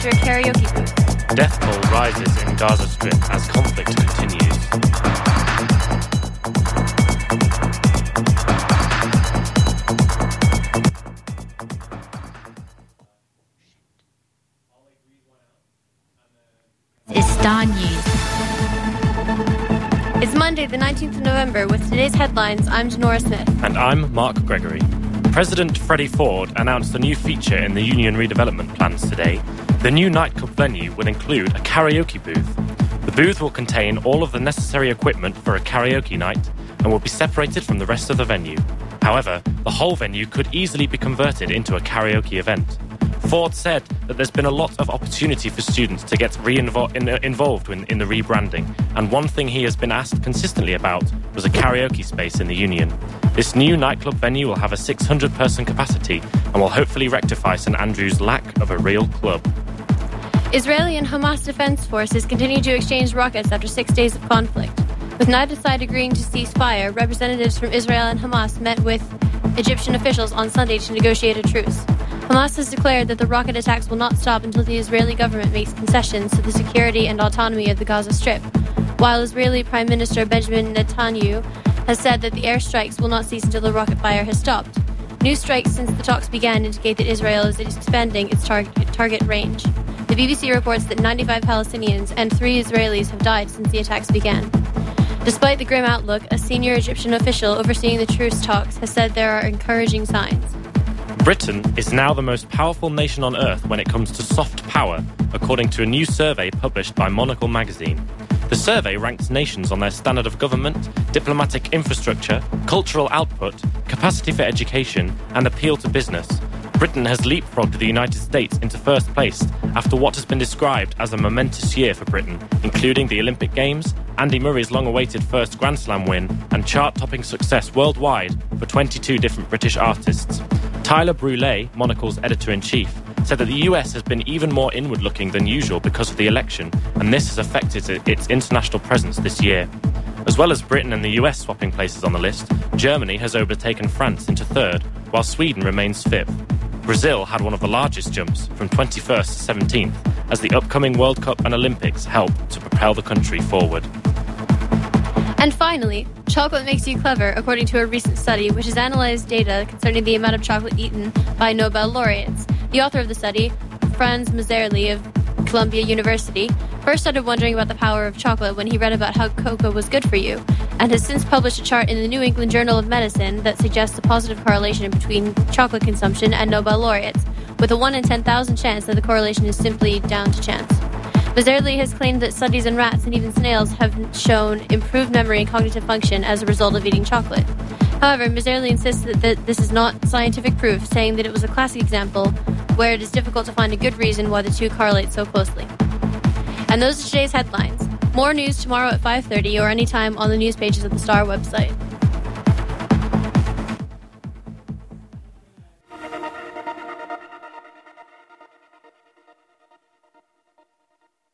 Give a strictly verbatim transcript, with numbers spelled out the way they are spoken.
into a karaoke booth. Death toll rises in Gaza Strip as conflict continues. Is Star News. It's Monday, the nineteenth of November. With today's headlines, I'm Denora Smith. And I'm Mark Gregory. President Freddie Ford announced a new feature in the Union redevelopment plans today. The new nightclub venue will include a karaoke booth. The booth will contain all of the necessary equipment for a karaoke night and will be separated from the rest of the venue. However, the whole venue could easily be converted into a karaoke event. Ford said that there's been a lot of opportunity for students to get re-involved in, uh, involved in, in the rebranding, and one thing he has been asked consistently about was a karaoke space in the Union. This new nightclub venue will have a six hundred person capacity and will hopefully rectify St Andrews' lack of a real club. Israeli and Hamas defense forces continue to exchange rockets after six days of conflict. With neither side agreeing to cease fire, representatives from Israel and Hamas met with Egyptian officials on Sunday to negotiate a truce. Hamas has declared that the rocket attacks will not stop until the Israeli government makes concessions to the security and autonomy of the Gaza Strip, while Israeli Prime Minister Benjamin Netanyahu has said that the airstrikes will not cease until the rocket fire has stopped. New strikes since the talks began indicate that Israel is expanding its tar- target range. The B B C reports that ninety-five Palestinians and three Israelis have died since the attacks began. Despite the grim outlook, a senior Egyptian official overseeing the truce talks has said there are encouraging signs. Britain is now the most powerful nation on earth when it comes to soft power, according to a new survey published by Monocle magazine. The survey ranks nations on their standard of government, diplomatic infrastructure, cultural output, capacity for education, and appeal to business. Britain has leapfrogged the United States into first place after what has been described as a momentous year for Britain, including the Olympic Games, Andy Murray's long-awaited first Grand Slam win, and chart-topping success worldwide for twenty-two different British artists. Tyler Brûlé, Monocle's editor-in-chief, said that the U S has been even more inward-looking than usual because of the election, and this has affected its international presence this year. As well as Britain and the U S swapping places on the list, Germany has overtaken France into third, while Sweden remains fifth. Brazil had one of the largest jumps, from twenty-first to seventeenth, as the upcoming World Cup and Olympics help to propel the country forward. And finally, chocolate makes you clever, according to a recent study which has analysed data concerning the amount of chocolate eaten by Nobel laureates. The author of the study, Franz Maserli of Columbia University, first started wondering about the power of chocolate when he read about how cocoa was good for you, and has since published a chart in the New England Journal of Medicine that suggests a positive correlation between chocolate consumption and Nobel laureates, with a one in ten thousand chance that the correlation is simply down to chance. Maserli has claimed that studies in rats and even snails have shown improved memory and cognitive function as a result of eating chocolate. However, Maserli insists that, that this is not scientific proof, saying that it was a classic example where it is difficult to find a good reason why the two correlate so closely. And those are today's headlines. More news tomorrow at five thirty or anytime on the news pages of the Star website.